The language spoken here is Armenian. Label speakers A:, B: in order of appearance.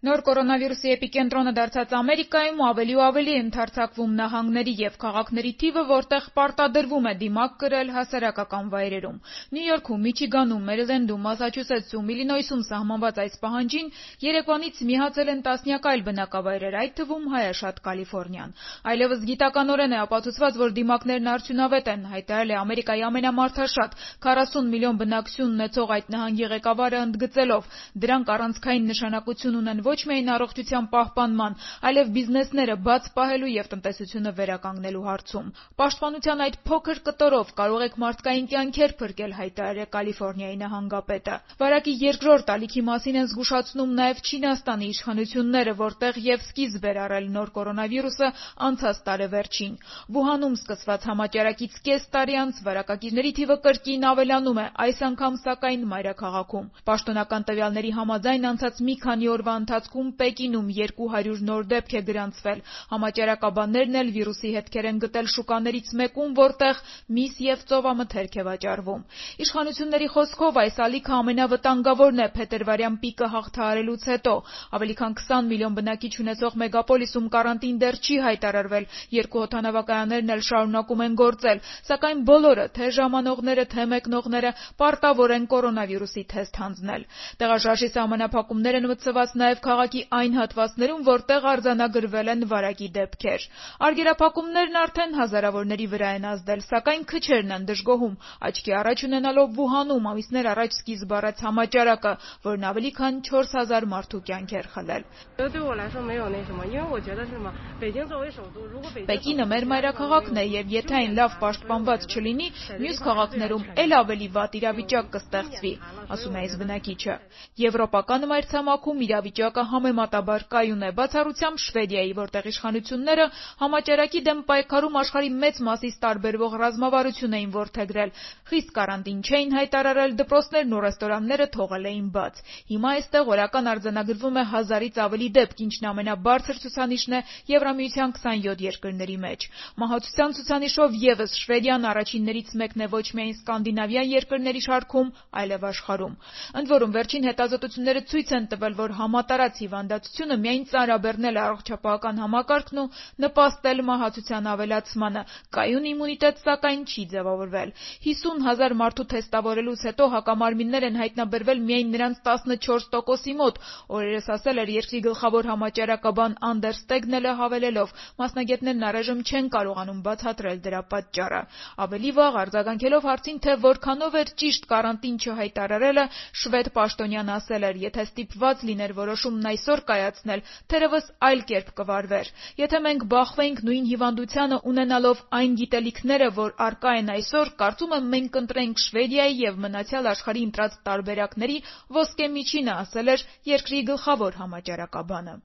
A: Նոր կորոնավիրուսի էպիկենտրոնը դարձած Ամերիկայում ավելի ու ավելի ընդարձակվում նահանգների և քաղաքների թիվը, որտեղ պարտադրվում է դիմակ կրել հասարակական վայրերում։ Նյու Յորքում, Միչիգանում, Մերիլենդում, Մասաչուսեթսում, Իլինոյսում սահմանված այս պահանջին երեկվանից միացել են տասնյակ այլ բնակավայրեր, այդ թվում հայաշատ Կալիֆոռնիան։ Այլևս գիտականորեն է ապացուցված, որ դիմակներն արդյունավետ են, հայտարարել է Ամերիկայի ամենամարդաշատ 40 միլիոն բնակչություն ունեցող այդ նահանգի ղեկավարը, ընդգծելով, դրանք առանցքային նշանակություն ունեն ոչ միայն առողջության պահպանման, այլև բիզնեսները բաց պահելու և տնտեսությունը վերականգնելու հարցում։ Պաշտպանության այդ փոքր կտորով կարող եք մարդկային կյանքեր փրկել, հայտարարել Կալիֆոռնիայի նահանգապետը։ Վարակի երկրորդ ալիքի մասին են զգուշացնում նաև Չինաստանի իշխանությունները, որտեղ և սկիզբ էր առել նոր կորոնավիրուսը անցած տարեվերջին։ Վուհանում սկսված համաճարակից կես տարի անց վարակակիրների թիվը կրկին ավելանում է, այս անգամ սակայն մայրաքաղաքում։ Պաշտոնական տվյալների համաձայն անցած մի քանի օրվա ընթացքում Պեկինում 200 նոր դեպք է գրանցվել։ Համաճարակաբաններն էլ վիրուսի հետքեր են գտել շուկաներից մեկում, որտեղ միս և ծովամթերք է վաճառվում։ Իշխանությունների խոսքով այս ալիքը ամենավտանգավորն է փետրվարյան պիկը հաղթահարելուց հետո։ Ավելի քան 20 միլիոն բնակիչ ունեցող մեգապոլիսում կարանտին դեռ չի հայտարարվել, երկու օդանավակայաններն էլ շարունակում են գործել, սակայն բոլորը, թե ժամանողները, թե մեկնողները, պարտավոր են կորոնավիրուսի թեստ հանձնել։ Տեղաշարժի սահմանափակումներ են մտցված նաև քաղաքի այն հատվածներում, որտեղ արձանագրվել են վարակի դեպքեր։ Արգելափակումներն արդեն հազարավորների վրա են ազդել, սակայն քչերն են դժգոհում, աչքի առաջ ունենալով Վուհանում ամիսներ առաջ սկիզբ առած համաճարակը, որն ավելի քան 4000 մարդու կյանք էր խլել։ Պեկինը մեր մայրաքաղաքն է, և եթե այն լավ պաշտպանված չլինի, մյուս քաղաքներում էլ ավելի վատ իրավիճակ կստեղծվի, ասում է այս բնակիչը։ Եվրոպական մայրցամաքում իրավիճակը համեմատաբար կայուն է, բացառությամբ Շվեդիայի, որտեղ իշխանությունները համաճարակի դեմ պայքարում աշխարհի մեծ մասից տարբերվող ռազմավարություն էին որդեգրել, խիստ կարանտին չէին հայտարարել, դպրոցներն ու ռեստորանները թողել էին բաց։ Հիմա այստեղ օրական արձանագրվում է 1000-ից ավելի դեպք, ինչն ամենաբարձր ցուցանիշն է Եվրամիության 27 երկրների մեջ։ Մահացության ցուցանիշով ևս Շվեդիան առաջիններից մեկն է ոչ միայն սկանդինավյան երկրների շարքում, այլև աշխարհում։ Ընդ որում, վերջին հետազոտությունները ցույց են տվել, որ համատարած հիվանդացությունը միայն ծանրաբեռնել է առողջապահական համակարգն ու նպաստել մահացության ավելացմանը, կայուն իմունիտետ սակայն չի ձևավորվել։ 50,000 մարդու թեստավորելուց հետո հակամարմիններ են հայտնաբերվել միայն նրանց 14%-ի մոտ, օրերս ասել էր երկրի գլխավոր համաճարակաբան Անդերս Տեգնելը, հավելելով. մասնագետներն առայժմ չեն կարողանում բացատրել դրա պատճառը։ Ավելի վաղ, արձագանքելով հարցին, թե որքանով էր ճիշտ կարանտին չհայտարարելը, շվեդ պաշտոնյան ասել էր. եթե ստիպված լիներ որոշումն այսօր կայացնել, թերևս այլ կերպ կվարվեր։ Եթե մենք բախվեինք նույն հիվանդությանը ունենալով այն գիտելիքները, որ առկա են այսօր, կարծում եմ մենք կընտրեինք Շվեդիայի և մնացյալ աշխարհի ընտրած տարբերակների ոսկե միջինը, ասել էր երկրի գլխավոր համաճարակաբանը։